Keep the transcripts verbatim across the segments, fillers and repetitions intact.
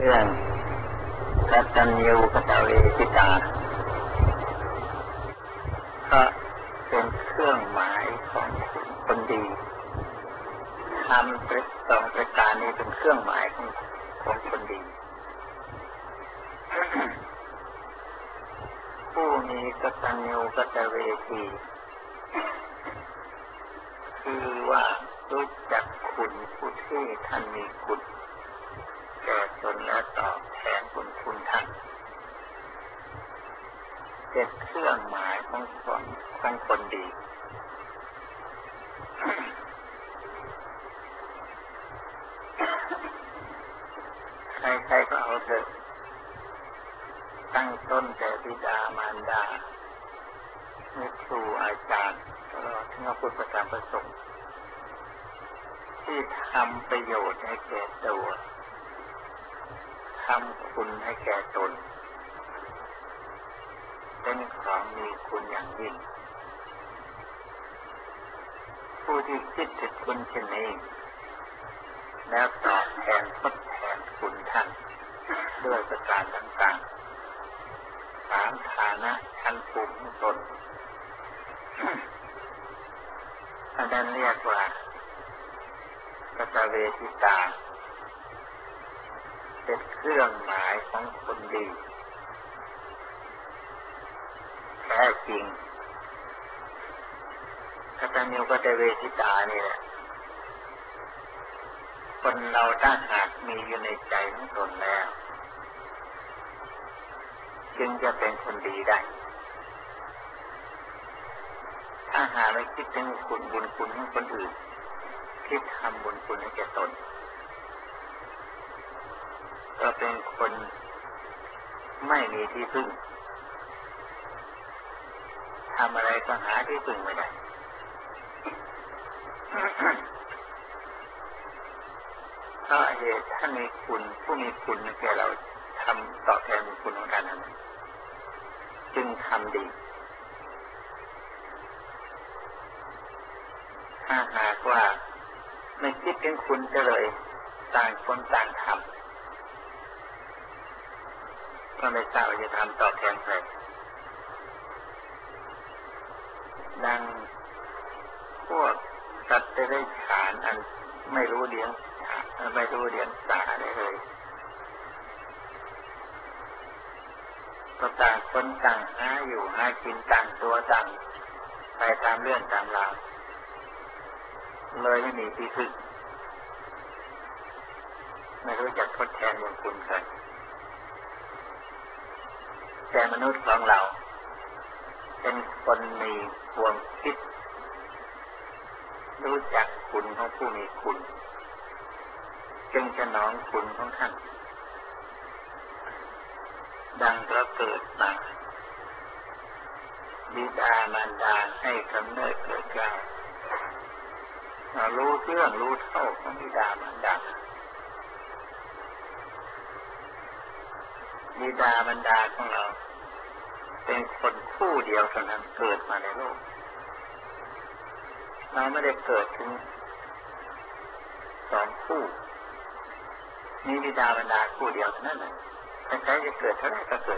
รื่องกตัญญูกตเวทิตาก็เป็นเครื่องหมายของคนดีทำประสองประการนี้เป็นเครื่องหมายของของคนดี ผู้มีกตัญญูกตเวทีคือว่ารู้จักคุณผู้ที่ท่านมีคุณแก่ตนและตอบแทนบุญคุณท่านเป็นเครื่องหมายของคนของคนดีใครๆก็เอาเถอะตั้งต้นแต่บิดามารดามิตรครูอาจารย์ตลอดถึงพระพุทธธรรมพระสงฆ์ที่ทำประโยชน์ให้แก่ตัวทำคุณให้แก่ตนเป็นของมีคุณอย่างยิ่งผู้ที่คิดถึงคุณเช่นนี้แล้วตอบแทนทดแทนคุณท่านด้วยประการต่างๆสามฐานะชั้นภูมิตนอันนั้นเรียกว่ากตเวทิตาเป็นเครื่องหมายของคนดีแท้จริงกตัญญูกตเวทิตานี่แหละคนเราถ้าหากมีอยู่ในใจของตนแล้วจึงจะเป็นคนดีได้ถ้าหากไม่คิดถึงคุณบุญคุณของคนอื่นคิดทำบุญคุณให้แก่ตนก็เป็นคนไม่มีที่พึ่งทำอะไรก็หาที่พึ่งไม่ได้เพราะเหตุถ้ามีคุณผู้มีคุณแก่เราทำตอบแทนคุณของท่านนั้นจึงทำดีถ้าหากว่าไม่คิดถึงคุณจะเลยต่างคนต่างทำก็ไม่ทราบว่าจะทำตอบแทนใครดังพวกสัตว์ได้ฉานอันไม่รู้เลี้ยงไม่รู้เลี้ยงสาได้เลยก็ต่างคนต่างหาอยู่หากินต่างตัวต่างไปตามเรื่องตามราวเลยไม่มีที่พึ่งไม่รู้จักทดแทนบุญคุณกันแต่มนุษย์ของเราเป็นคนมีความคิดรู้จักคุณของผู้มีคุณจึงจะน้อมคุณของท่านดังเราเกิดมาบิดามารดาให้กำเนิดเกิดกล่าวรู้เรื่องรู้เท่าของบิดามารดาบิดามารดาของเราเป็นคนคู่เดียวเท่านั้นเกิดมาในโลกเราไม่ได้เกิดถึงสองคู่มีบิดามารดาคู่เดียวเท่านั้นถ้าใครจะเกิดเท่าไหร่ก็เกิด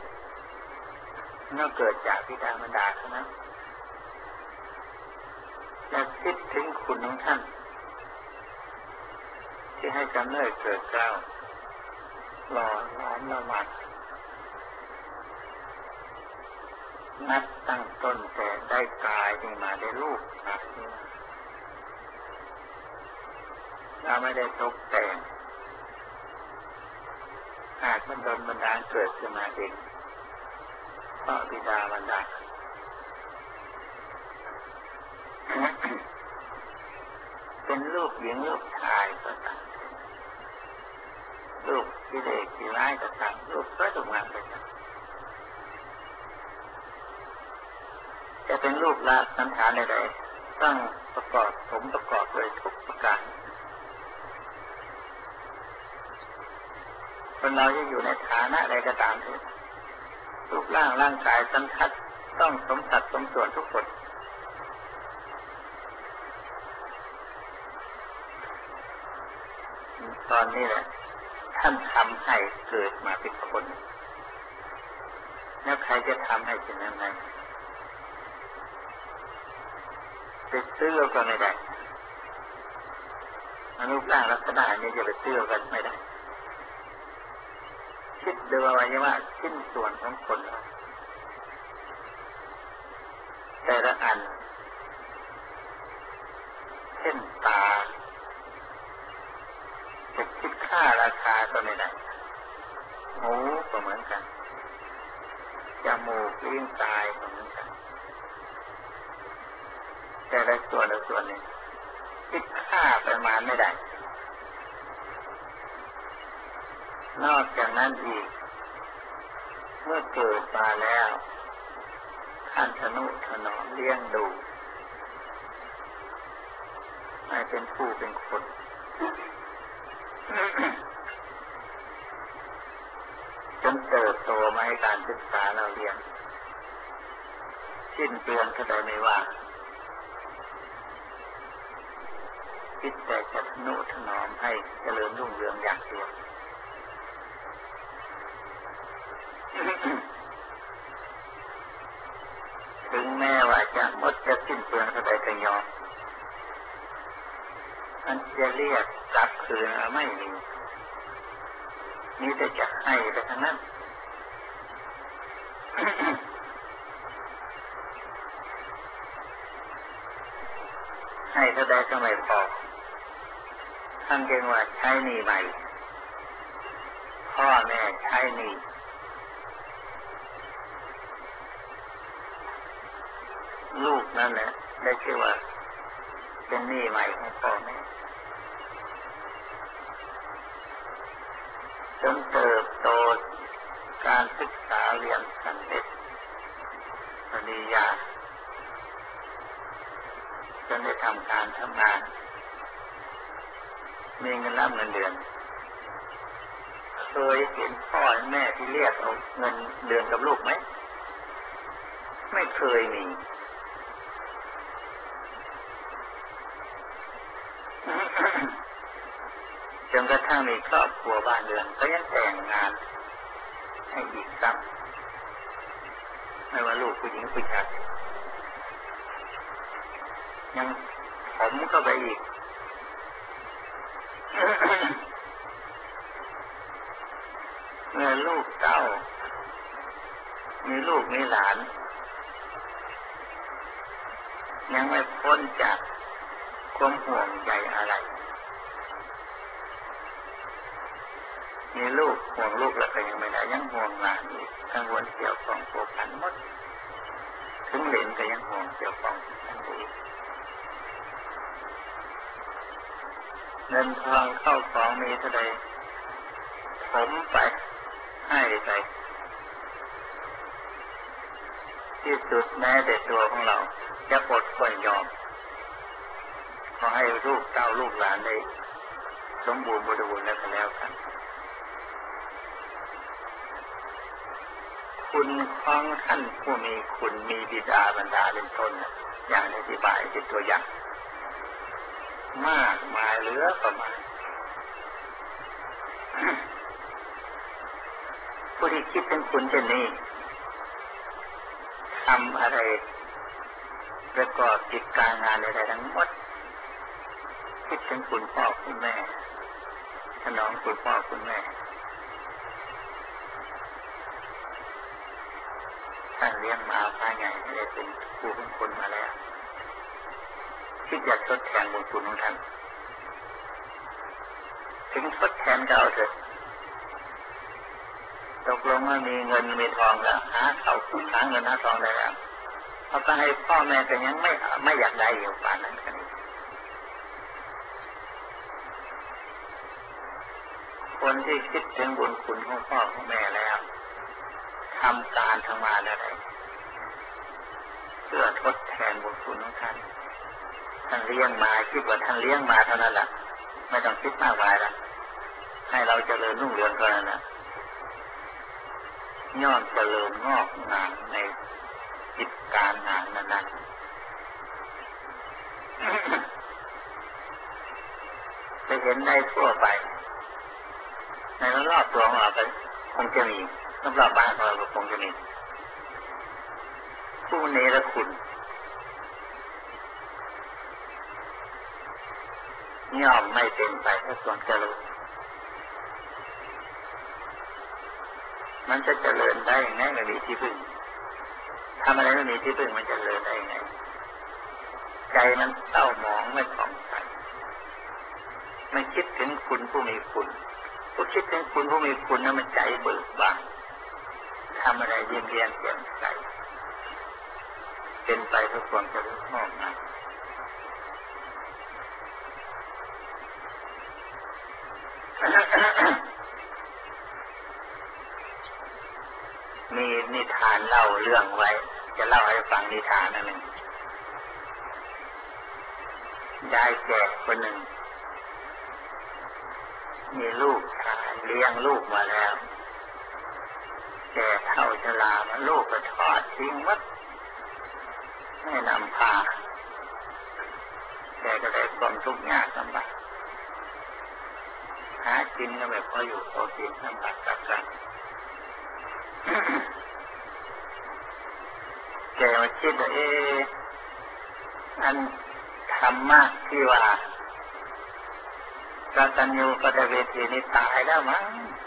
นั่นเกิดจากบิดามารดาเท่านั้นและคิดถึงคุณของท่านที่ให้กำเนิดเกิดเกล้าหล่อหลอมละหมาดนับตั้งต้นแต่ได้กายนี่มาได้รูปนะเราไม่ได้ตกแต่งหากมันโดนบันดาลเกิดขึ้นมาเองเพราะบิดามารดาเป็นลูกหญิงลูกชายก็ตามลูกที่เด็กที่ร้ายก็ตามลูกก็ถูกงานไปตามจะเป็นรูปละสันฐานใดๆต้องประกอบสมประกอบโดยทุกประการคนเราจะอยู่ในฐานะใดก็ตามเถอะรูปร่างร่างกายสันทัดต้องสมสัดสมส่วนทุกคนตอนนี้แหละท่านทำให้เกิดมาเป็นคนแล้วใครจะทำให้เป็นนั้นได้ไปซื้อก็ไม่ได้มนุษย์ร่างลักษณะนี้จะไปซื้อกันไม่ได้คิดดูเอาไว้ว่าชิ้นส่วนของคนแต่ละอันเช่นตาจะคิดค่าราคาก็ไม่ได้หูก็เหมือนกันจมูกลิ้นกายก็เหมือนกันแต่ละส่วนละส่วนนี้คิดค่าประมาณไม่ได้นอกจากนั้นอีกเมื่อเกิดมาแล้วท่านทนุถนอมเลี้ยงดูให้เป็นผู้เป็นคนจนเติบโตมาให้การศึกษาเราเรียนสิ้นเปลืองก็ได้ไม่ว่าคิดแต่จะทนุถนอมให้เจริญรุ่งเรืองอย่างเดียวถึงแม้ว่าจะหมดจะสิ้นเปลืองก็ได้ก็ยอมอันจะเรียกกลับคืนไม่มีมีแต่จะให้แต่ทั้งนั้น ให้เท่าใดก็ไม่พอท่านเรียกว่าใช้หนี้ใหม่พ่อแม่ใช้หนี้ลูกนั่นแหละได้ชื่อว่าเป็นหนี้ใหม่ของพ่อแม่จนเติบโตการศึกษาเรียนสำเร็จปริญญาจนได้ทำการทำงานมีเงินรับเงินเดือนเคยเห็นพ่อแม่ที่เรียกเอาเงินเดือนกับลูกไหมไม่เคยมีจนกระทั่งมีครอบครัวบ้านเรือนก็ยังแต่งงานให้อีกซ้ำไม่ว่าลูกผู้หญิงผู้ชายยังผมเข้าไปอีก เมื่อลูกเต้ามีลูกมีหลานยังไม่พ้นจากความห่วงใยอะไรมีลูกห่วงลูกแล้วก็ยังไม่ได้ยังห่วงหลานอีกกังวลเกี่ยวกับโผพันหมดถึงเหลนก็ยังห่วงเกี่ยวกับทั้งอีกเงินทองเข้าของมีเท่าใดผมไปให้ไปที่สุดแม้แต่ตัวของเราจะอดทนยอมขอให้ลูกเต้าลูกหลานได้สมบูรณ์บริบูรณ์แล้วก็แล้วกันคุณของท่านผู้มีคุณมีบิดาบรรดาเป็นต้นอย่างอธิบายเป็นตัวอย่างมากมายเหลือประมาณ ผู้ที่คิดถึงคุณเช่นนี้ทำอะไรประกอบกิจการงานอะไรทั้งหมดคิดถึงคุณพ่อคุณแม่ถนอมคุณพ่อคุณแม่ท่านเลี้ยงมาพาไงไม่ได้เป็นผู้เป็นคนมาแล้วคิดอยากทดแทนบุญคุณของท่านถึงทดแทนก็เอาเถอะตกลงว่ามีเงินมีทองแล้วหาเขาหาเงินหาทองได้แล้วเขาก็ให้พ่อแม่แต่ยังไม่ไม่อยากได้อยู่ป่านนั้นกันคนที่คิดถึงบุญคุณของพ่อของแม่แล้วทำการทำงานอะไรเพื่อทดแทนบุญคุณของท่านท่านเลี้ยงมาคิดว่าท่านเลี้ยงมาเท่านั้นแหละไม่ต้องคิดมากมายละให้เราเจริญรุ่งเรืองก็นั้นนะย่อมเจริญงอกงามในกิจการงานนั้นๆจะเห็นได้ทั่วไปในรอบตัวของเราก็คงจะมีรอบๆบ้านของเราก็คงจะมีผู้เนรคุณย่อมไม่เป็นไปเพื่อความเจริญมันจะเจริญได้ยังไงไม่มีที่พึ่งทำอะไรไม่มีที่พึ่งมันจะเจริญได้ยังไงใจมันเศร้าหมองไม่ผ่องใสไม่คิดถึงคุณผู้มีคุณผู้คิดถึงคุณผู้มีคุณนั้นมันใจเบิกบานทำอะไรเย็นเย็นเย็นใจเป็นไปเพื่อความเจริญงอกงามมีนิทานเล่าเรื่องไว้จะเล่าให้ฟังนิทานอันหนึ่งยายแก่คนหนึ่งมีลูกชายเลี้ยงลูกมาแล้วแก่เฒ่าชรามาลูกก็ทอดทิ้งวัดไม่นำพาแกก็ได้ความทุกข์ยากลำบากหากินก็ไม่พออยู่พอกินลำบากกับกันแกมาคิดว่าเอออันธรรมะที่ว่ากตัญญูกตเวทีนี่ตายแล้วมั้ง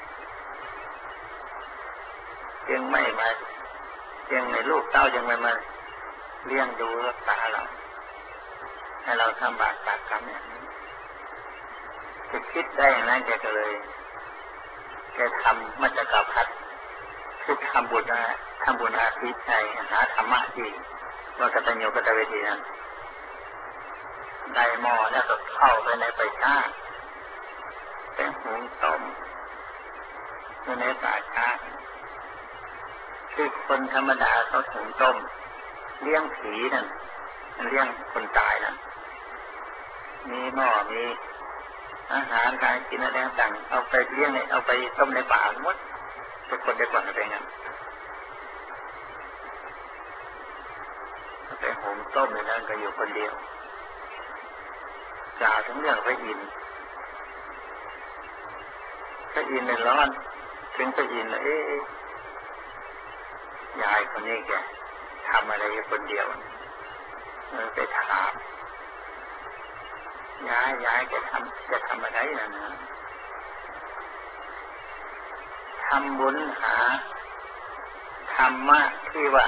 ยังไม่มายังในลูกเต้ายังไม่มาเลี้ยงดูรักษาเราให้เราทำบาปตากรรมอย่างนี้จะคิดได้อย่างนั้นแกก็เลยแกทำมัจจกพัฒน์คือทำบุญนะทำบุญอาทิตย์ใจหาธรรมะที่ว่ากตัญญูกตเวทีนั้นได้หม้อแล้วก็เข้าไปในไปช้าเป็นหุงต้มอยู่ในป่าช้าคือคนธรรมดาเขาหุงต้มเลี้ยงผีนั่นเลี้ยงคนตายนั่นมีหม้อมีอาหารการกินอะไรต่างเอาไปเลี้ยงเอาไปต้มในป่าหมดทุกคนได้ก่อนอะไรเงี้ยไปหุงต้มในนั้นก็อยู่คนเดียวกล่าวถึงเรื่องพระอินทร์พระอินทร์ในร้อนถึงพระอินทร์เอ๊ะยายคนนี้แกทำอะไรอยู่คนเดียวไปถามยายยายแกทำจะทำอะไรนะนะทำบุญหาธรรมะที่ว่า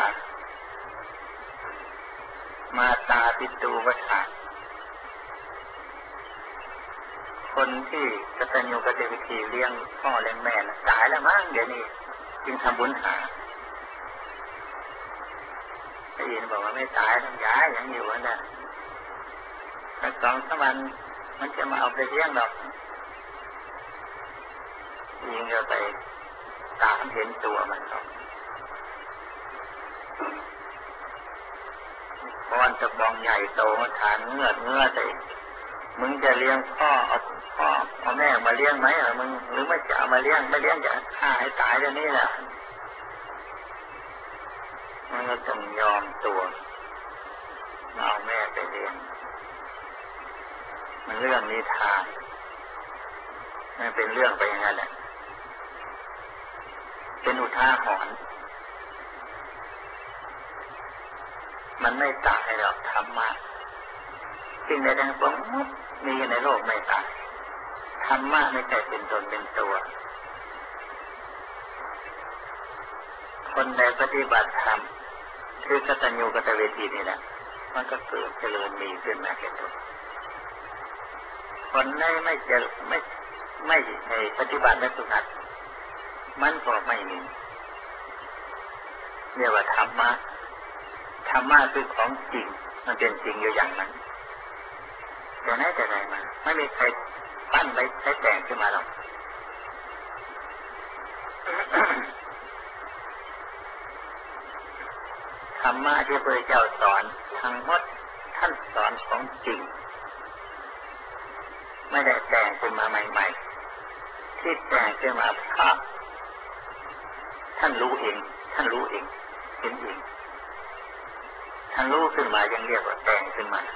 มาตาปิตูปถาคนที่กตัญญูกตเวทีเลี้ยงพ่อเลี้ยงแม่นะตายแล้วมั้งเดี๋ยวนี้จึงทำบุญหาได้ยินบอกว่าไม่ตายทั้งย้ายยังอยู่นั่นแต่สองสามวันมันจะมาเอาไปเลี้ยงหรอกยิงเราไปตามเห็นตัวมันหรอกก้อนจะบองใหญ่โตมาฐานเงือกเงือกแต่มึงจะเลี้ยงพ่อเอาพ่อเอาแม่มาเลี้ยงไหมหรือมึงหรือไม่จะเอามาเลี้ยงไม่เลี้ยงจะฆ่าให้ตายเดี๋ยวนี้แหละมันก็ต้องยอมตัวเอาแม่ไปเลี้ยงมันเรื่องนิทานมันเป็นเรื่องไปอย่างนั้นแหละเป็นอุทาหรณ์มันไม่ตายหรอกธรรมะสิ่งใดทั้งปวงมีในโลกไม่ตายธรรมะไม่ใช่เป็นตนเป็นตัวคนใดปฏิบัติธรรมคือกตัญญูกตเวทีนี่แหละมันก็เกิดเจริญมีขึ้นมาแก่ตัวคนใดไม่เจริญไม่ไม่ปฏิบัติและฝึกหัดมันก็ไม่มีเรียกว่าธรรมะธรรมะคือของจริงมันเป็นจริงอยู่อย่างนั้นแต่ไหนแต่ไหนมาไม่มีใครปั้นไปใช้แต่งขึ้นมาหรอกธรรมะที่พระเจ้าสอนทั้งหมดท่านสอนของจริงไม่ได้แต่งขึ้นมาใหม่ๆที่แต่งขึ้นมาเพราะท่านรู้เองท่านรู้เองเห็นเองท่านรู้ขึ้นมายังเรียกว่าแต่งขึ้นมา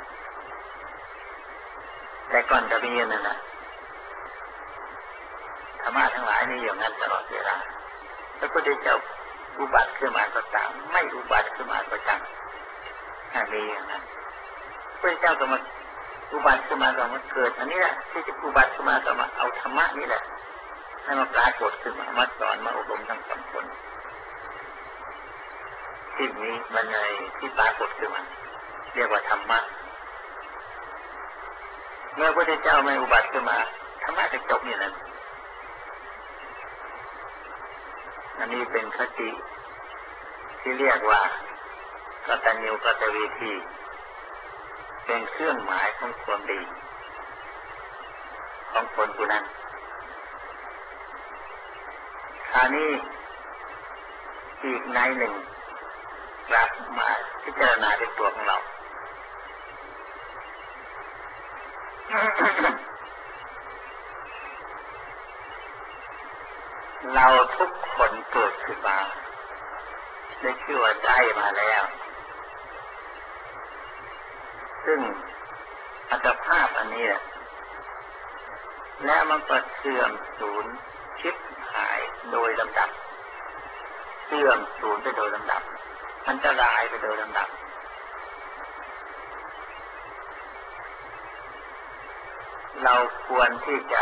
แต่ก่อนจะมีนั่นนะรรมะทั้งหลายนี่อย่างนั้นตลอดเวลาพระพุทธเจ้าอุบัติขึ้นมาก็ตามไม่อุบัติขึ้นมาก็ตามถ้ามีอย่างนั้นพระเจ้าก็มาอุบัติขึ้นมาก็มาเกิดอันนี้แหละที่จะอุบัติขึ้นมาก็มาเอาธรรมะนี่แหละให้มาปรากฏขึ้นมามาสอนมาอบรมทั้งสองคนที่นี้มันในที่ปรากฏขึ้นมาเรียกว่าธรรมะเมื่อพระพุทธเจ้าไม่อุบัติขึ้นมาธรรมะจะจบนี่แหละอันนี้เป็นคติที่เรียกว่ากตัญญูกตเวทีเป็นเครื่องหมายของความดีของคนผู้นั้นคราวนี้อีกในหนึ่งกลับมาพิจารณาในตัวของเรา เราทุกคนเกิดขึ้นมาได้ชื่อว่าได้มาแล้วซึ่งอัตภาพอันนี้และมันก็เสื่อมสูญชิบหายโดยลำดับเสื่อมสูญไปโดยลำดับอันตรายไปโดยลำดับเราควรที่จะ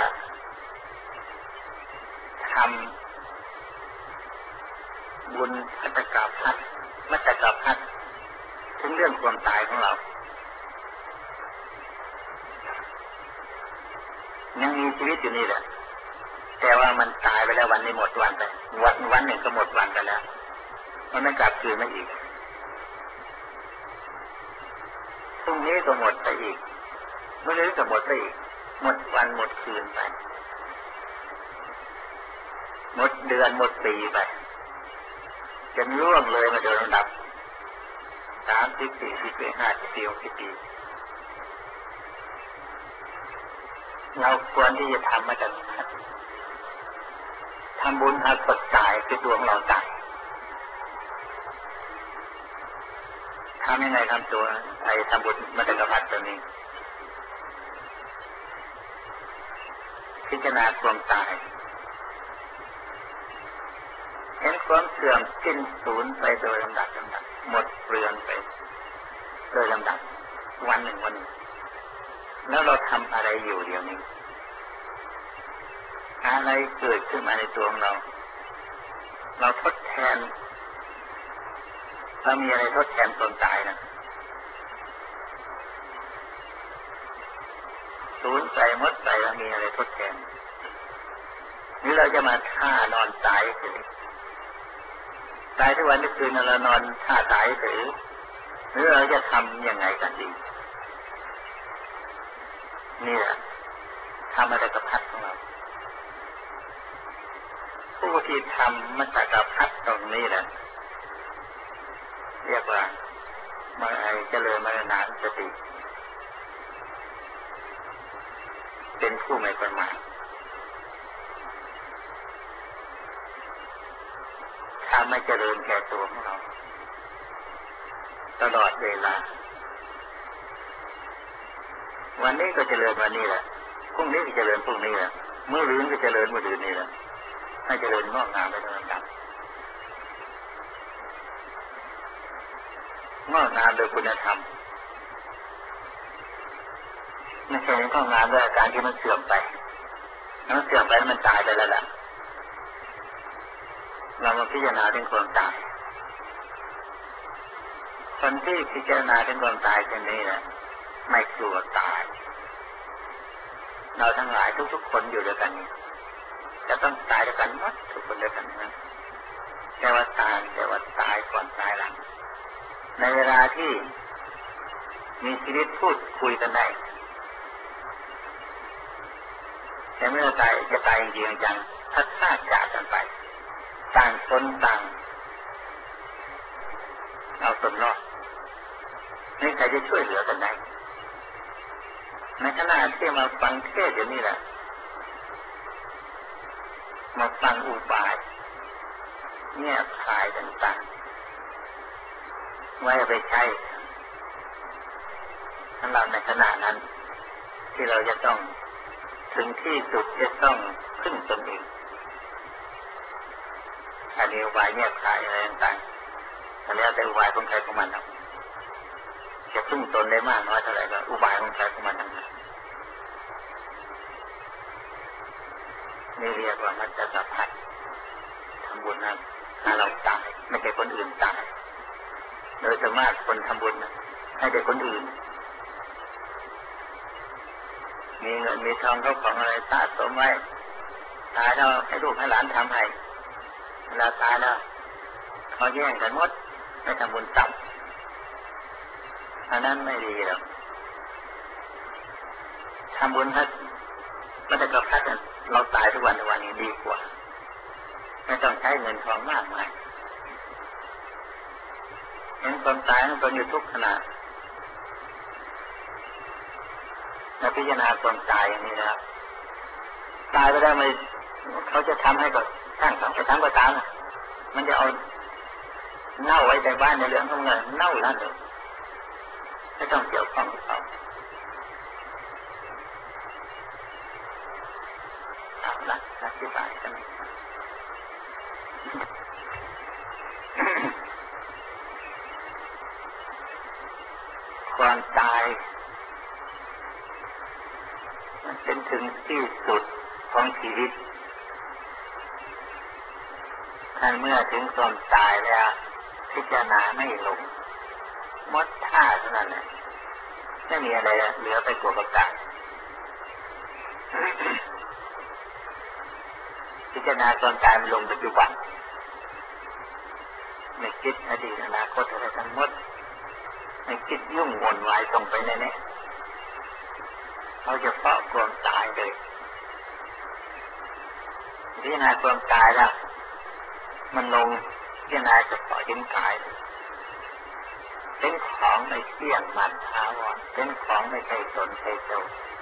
ทำบุญมัตตกพัฒน์มัตตกพัฒน์ถึงเรื่องความตายของเรายังมีชีวิตอยู่นี่แหละแต่ว่ามันตายไปแล้ววันนี้หมดวันไปวันวันหนึ่งก็หมดวันไปแล้วมันไม่กลับคืนมาอีกพรุ่งนี้ก็หมดไปอีกเมื่อนี้ก็หมดไปอีกหมดวันหมดคืนไปหมดเดือนหมดปีไปจนล่วงเลยมาโดยลำดับสามสิบสี่สิบปีห้าสิบปีหกสิบปีเราควรที่จะทำมาจากทำบุญอาสดตายคือตัวของเราตายทำยังไงทำตัวไอ้ทำบุญมาจากกระพัดตัวนี้พิจารณาความตายเห็นความเสื่อมสิ้นสูญไปโดยลำดับลำดับหมดเปลืองไปโดยลำดับวันหนึ่งวันหนึ่งแล้วเราทำอะไรอยู่เดี๋ยวนี้อะไรเกิดขึ้นมาในตัวของเราเราทดแทนเรามีอะไรทดแทนความตายนะสูญไปหมดไปแล้วมีอะไรทดแทนหรือเราจะมาท่านอนตายเฉยตายทุกวันทุกคืนเรานอนท่าตายเฉยหรือเราจะทำยังไงกันดีนี่แหละทำมาจากกระพัดของเราผู้ที่ทำมาจากกระพัดตรงนี้แหละเรียกว่ามาไอเจริญมรณะสติเป็นผู้ไม่ประมาทถ้าไม่เจริญแก่ตัวของเราตลอดเวลาวันนี้ก็เจริญวันนี้แหละพรุ่งนี้ก็เจริญพรุ่งนี้แหละเมื่อรืนก็เจริญเมื่อรืนนี้แหละให้เจริญงอกงามไปตลอดกาลงอกงามโดยคุณธรรมไม่ใช่งอกงามด้วยอาการที่มันเสื่อมไปมันเสื่อมไปแล้วมันตายไปแล้วแหละเรามาพิจารณาถึงความตายคนที่พิจารณาถึงความตายเช่นนี้นะไม่กลัวตายเราทั้งหลายทุกๆคนอยู่ด้วยกันนี่จะต้องตายด้วยกันหมดทุกคนด้วยกันนะแต่ว่าตายแต่ว่าตายก่อนตายหลังในเวลาที่มีชีวิตพูดคุยกันได้แต่เมื่อตายจะตายจริงๆจังพัดพลาดจากกันไปต่างคนต่างเอาตนรอดนี่ใครจะช่วยเหลือกันได้ในขณะที่มาฟังเทศน์อย่างนี้แหละมาฟังอุบายแง่ขายต่างๆไว้ไปใช้สำหรับในขณะนั้นที่เราจะต้องถึงที่สุดจะต้องพึ่งตนเองอันนี้อุบายแยกขายอะไรต่างๆแต่แล้วแต่อุบายของใครของมันครับจะพึ่งตนได้มากน้อยเท่าไหร่ก็อุบายของใครของมันทั้งนั้นนี่เรียกว่ามัจจสัพพัททำบุญนั้นถ้าเราตายไม่ใช่คนอื่นตายโดยส่วนมากคนทำบุญนะให้แต่คนอื่นมีเงินมีทองเขาของอะไรสะสมไว้ตายแล้วให้ลูกให้หลานทำให้เวลาตายแล้วเขาแย่งกันหมดไม่ทำบุญต่ำอันนั้นไม่ดีหรอกทำบุญให้มันจะกระพัดเราตายทุกวันทุกวันนี้ดีกว่าไม่ต้องใช้เงินทองมากมายเห็นคนตายมันเป็นอยู่ทุกขณะเราพิจารณาคนตายอย่างนี้นะครับตายไปได้ไหมเขาจะทำให้ก็ช่างทำไปทำก็ตามมันจะเอาเน่าไว้ในบ้านในเรื่องของเงินเน่าแล้วเลยไม่ต้องเกี่ยวข้องกับเขาเอาละอธิบายกันความตายมันเป็นถึงที่สุดของชีวิตถ้าเมื่อถึงความตายแล้วพิจารณาไม่ลงหมดท่าเท่านั้นแหละไม่มีอะไรเหลือไปกว่าประกาศพิจารณาความตายมันลงปัจจุบันไม่คิดอดีตอนาคตอะไรทั้งหมดไม่คิดยุ่งวนวายตรงไปแน่ๆเขาจะเฝ้าความตายเลยพิจารณาความตายแล้วมันลงพิจารณาจะปล่อยทิ้งกายเป็นของไม่เที่ยงมันท้าวรเป็นของไม่ใช่ตนใช่ตัว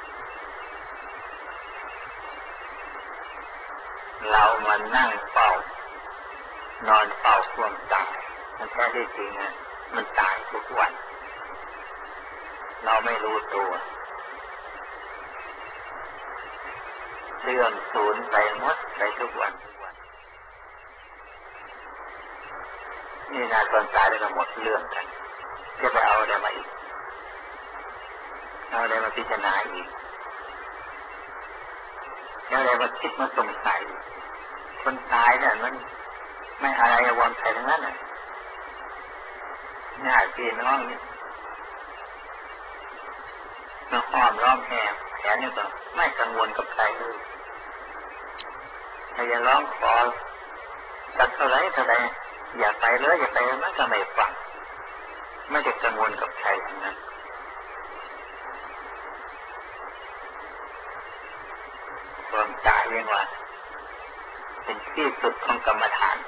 เรามานั่งเฝ้านอนเฝ้าความตายมันแท้ที่จริงนะมันตายทุกวันเราไม่รู้ตัวเสื่อมสูญไปหมดไปทุกวันนี่นาตอนตายแล้วก็หมดเรื่องกันจะไปเอาอะไรมาอีกเอาอะไรมาพิจารณาอีกเอาอะไรมาคิดมาสงสัยคนตายเนี่ยมันไม่อะไรวางใจทั้งนั้นน่ะญาติพี่น้องนี่มาห้อมล้อมแอบแขนนี่ก็ไม่กังวลกับใครเลยถ้าจะร้องขอสักเท่าไรเท่าไรอย่าไปเลยอย่าไปมันก็ไม่ฟังไม่ได้กังวลกับใครทั้งนั้นความตายเรียกว่าเป็นที่สุดของกรรมฐาน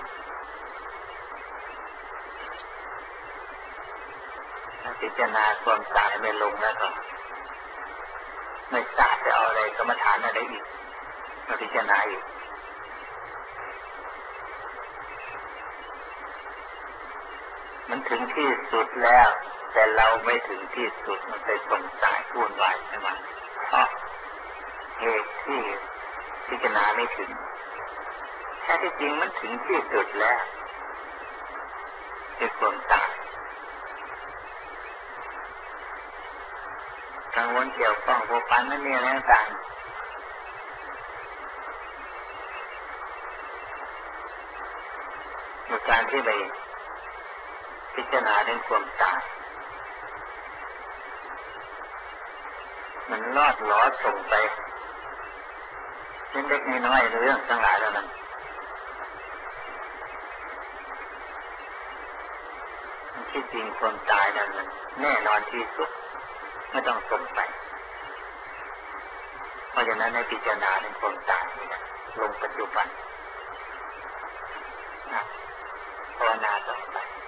ถ้าพิจารณาความตายไม่ลงแล้วก็ไม่ทราบจะเอาอะไรกรรมฐานอะไรอีกมาพิจารณาอีกมันถึงที่สุดแล้วแต่เราไม่ถึงที่สุดมันไปสงสัยวุ่นวายใช่ไหมเพราะเหตุที่พิจารณาไม่ถึงแท้ที่จริงมันถึงที่สุดแล้วคือความตายกังวลเกี่ยวข้องผูกพันไม่มีอะไรต่างในการที่ไปพิจารณาเรื่องความตายมันลอดล้อส่งไปเล็กๆน้อยๆเรื่องทั้งหลายแล้วนั้นที่จริงความตายนั้นมันแน่นอนที่สุดไม่ต้องส่งไปเพราะฉะนั้นในพิจารณาเรื่องความตายนี่นะลงปัจจุบันนะภาวนาต่อไป